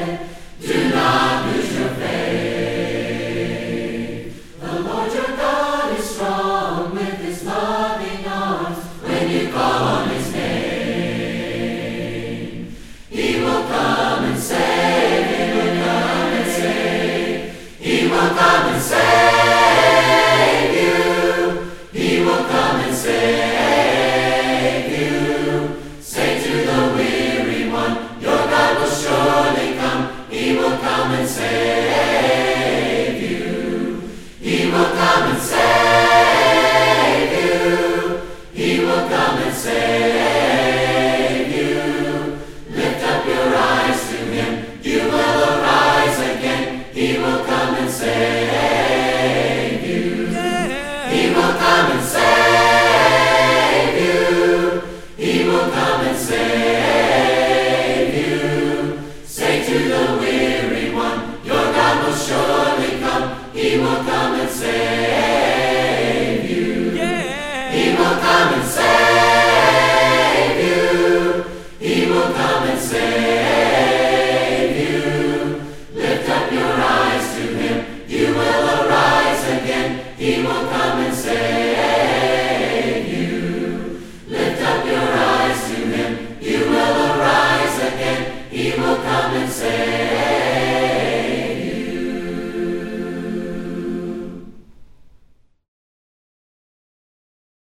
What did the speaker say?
Do not lose your faith. The Lord your God is strong with his loving arms. When you call on his name, he will come and save. He will come and save. He will come and save you. He will come and save you. Say to the weary one, your God will surely come. He will come and save you. He will come and save you. He will come and save you. Lift up your eyes to him. You will arise again. He will come and save you. He will come and save you. He will come and save you. Say to the weary one, your God will surely come. He will come and save you. He will come and save you. He will come and save you. Lift up your eyes to him. You will arise again. He will come and save you. Lift up your eyes to him. You will arise again. He will come and save you.